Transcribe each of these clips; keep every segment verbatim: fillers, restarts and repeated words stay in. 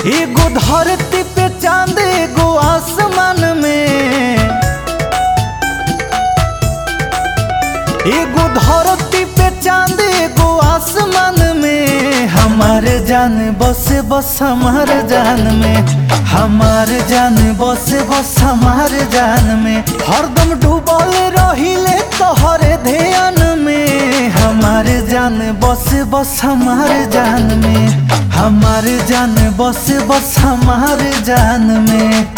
एगो धरती पे चांद एगो आसमान में, एगो धरती पे चांद एगो आसमान में। हमारे जान बसे बस हमारे जान में, हमारे जान बसे बस हमारे जान में। हरदम डूबल रहिले तोहरे ध्यान में। हमारे जान बसे बस हमारे जान में, हमारे जान बसे बस हमारे जान में।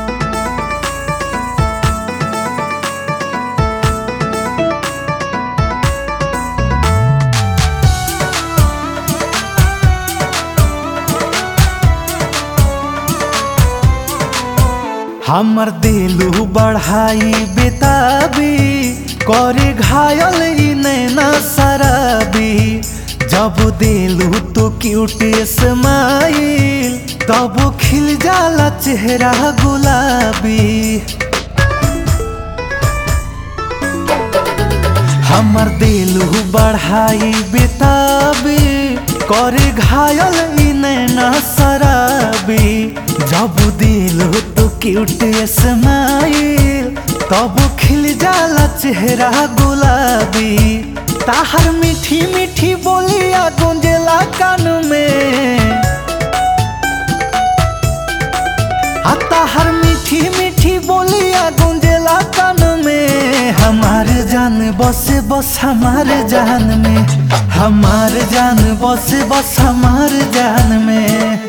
हमर दिलू बढ़ाई बेताबी करे घायल ई नैना शराबी। जब दिलू तो क्यूट स्माइल तब खिल जाला चेहरा गुलाबी। हमर दिलू बढ़ाई बेताबी करे घायल ई नैना शराबी। जब दिलू तो क्यूट स्माइल तब खिल जाला चेहरा गुलाबी। ताहर मीठी मीठी बोलिया गूंजेला कान में, आ ताहर मीठी मीठी बोलिया गूंजेला कान में। हमारे जान बसे बस हमारे जान में, हमारे जान बसे बस हमारे जान में।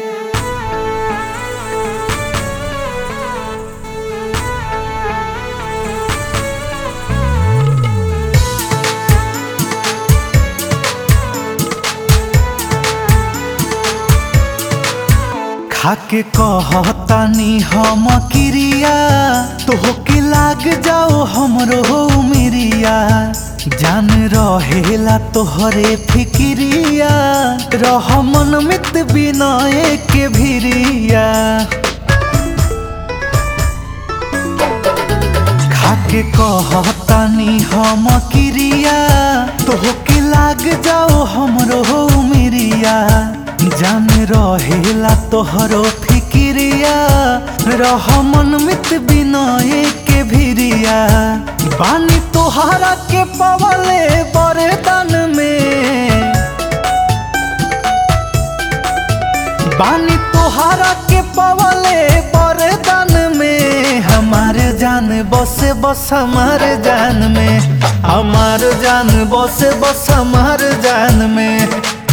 खाके कहतानी हम किरिया तोहके लाग जाओ हमरो मिरिया। जान रहेला तोहरे फिकिरिया रह मन मित बिनय के भिरिया। खाके कहतानी हम किरिया तोहके लाग जाओ हमरो मिरिया। जान रहेला तोहरो फिकिरिया रह मन मित बिनय के भिरिया। बानी तोहरा के पवले बरदान में, बानी तोहरा के पवले बरदान में। हमारे जान बसे बस हमारे जान में, हमारे जान बसे बस हमारे जान में।